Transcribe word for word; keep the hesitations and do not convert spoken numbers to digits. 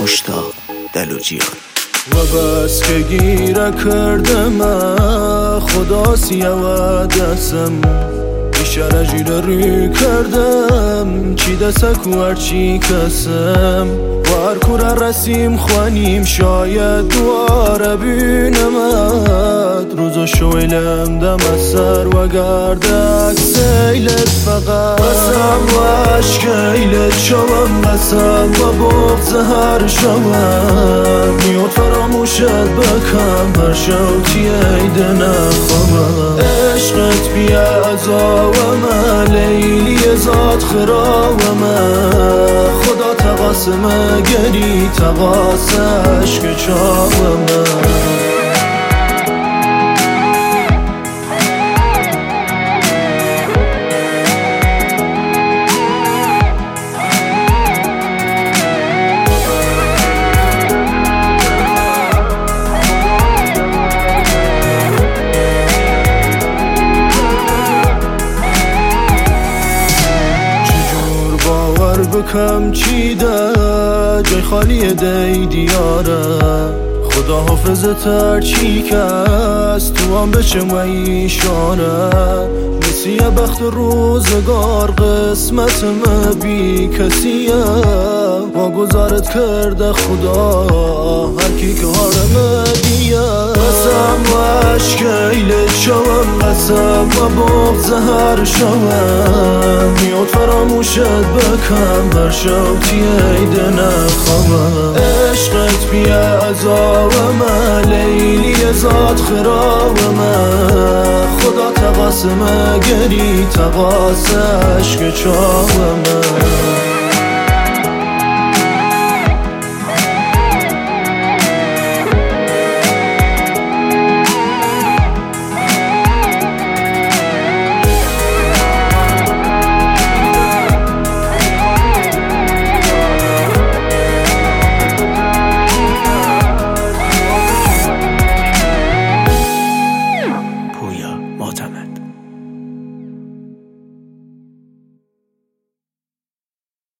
مشتاق دل و جیان. و بس که گیره کردم خدا سیوه دستم بیشتر جیره روی کردم چی دستک و هرچی کسم و هر کوره رسیم خوانیم شاید دواره بینمت روزا شویلم دم سر و گردک سیلت فقط بسم و عشقیلت شوم بسم و بغض هر شوم میاد فراموشت بکم هر شوتی ایده نخوام عشقت بیا ازاومه لیلی ذات خراومه خدا تقاسمه گری تقاس عشق چاومه. بکم چیده جای خالی دی دیاره خدا حافظت هر چی کس تو هم بچم و ایشاره نسیه بخت روزگار قسمتم بی کسیه و گذارت کرده خدا هر کی که هارم دیه قسم و عشقیلت شوم قسم و بغض هر شوم میاد فراموشت بکم هر شوتی ایده نخوام عشقت بیا ازاومه لیلی ذات خراومه خدا تقاسمه گری تقاس عشق چاومه.